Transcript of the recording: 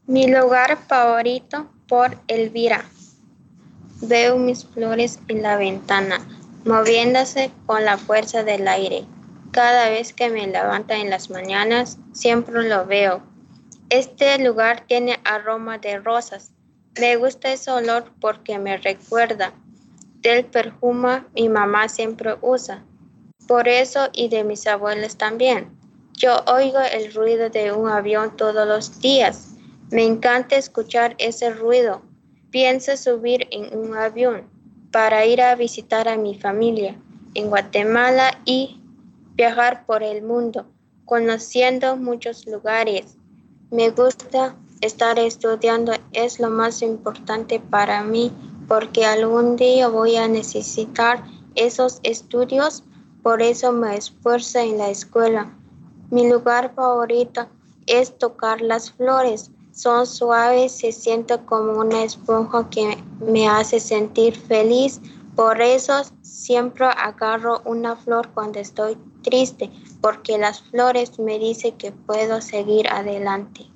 Mi lugar favorito por Elvira. Veo mis flores en la ventana, moviéndose con la fuerza del aire. Cada vez que me levanto en las mañanas, siempre lo veo. Este lugar tiene aroma de rosas. Me gusta ese olor porque me recuerda del perfume mi mamá siempre usa. Por eso y de mis abuelos también. Yo oigo el ruido de un avión todos los días. Me encanta escuchar ese ruido. Pienso subir en un avión para ir a visitar a mi familia en Guatemala y viajar por el mundo, conociendo muchos lugares. Me gusta estar estudiando, es lo más importante para mí porque algún día voy a necesitar esos estudios, por eso me esfuerzo en la escuela. Mi lugar favorito es tocar las flores. Son suaves, se siente como una esponja que me hace sentir feliz. Por eso siempre agarro una flor cuando estoy triste, porque las flores me dicen que puedo seguir adelante.